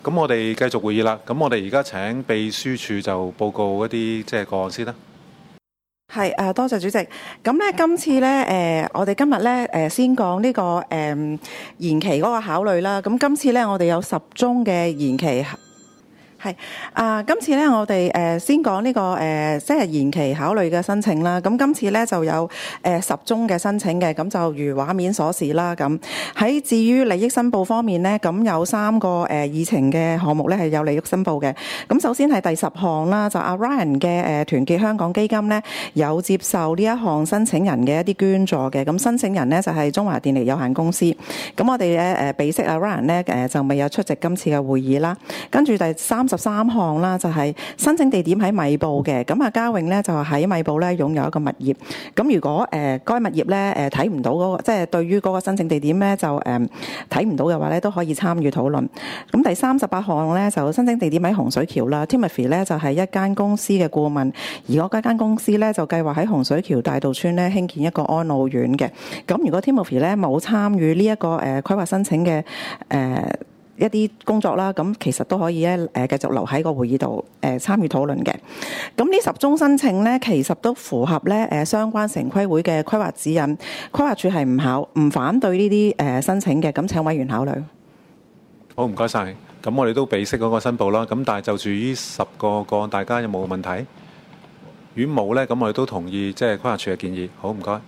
咁我哋繼續會議啦。咁我哋而家請秘書處就報告一啲即係個案先啦。 係多謝主席。咁咧，今次咧我哋今日咧先講呢個延期嗰個考慮啦。咁今次咧，我哋有10宗嘅延期。係今次咧，我哋先講呢個即係延期考慮嘅申請啦。咁今次咧就有10宗嘅申請嘅，咁就如畫面所示啦。咁喺至於利益申報方面咧，咁有3個議程嘅項目咧係有利益申報嘅。咁首先係第10項啦，就阿 Ryan 嘅團結香港基金咧有接受呢一項申請人嘅一啲捐助嘅。咁申請人咧就係中華電力有限公司。咁我哋咧備悉阿 Ryan 咧就未有出席今次嘅會議啦。跟住第33項啦，就係申請地點喺米埔嘅。咁阿嘉穎咧就喺米埔咧擁有一個物業。咁如果該物業咧睇唔到嗰個，即係對於嗰個申請地點咧就睇唔到嘅話咧，都可以參與討論。咁第38項咧就申請地點喺洪水橋啦。Timothy 咧就係一間公司嘅顧問，而嗰間公司咧就計劃喺洪水橋大道村咧興建一個安老院嘅。咁如果 Timothy 咧冇參與呢一個規劃申請嘅一啲工作啦，咁其實都可以咧繼續留喺個會議度參與討論嘅。咁呢10宗申請咧，其實都符合咧相關城規會嘅規劃指引，規劃署係唔反對呢啲申請嘅。咁請委員考慮。 好，唔該晒。咁我哋都備悉嗰個申報啦。咁但係就住呢10個個案，大家有冇問題？如果冇咧，咁我哋都同意即係規劃署嘅建議。好，唔該。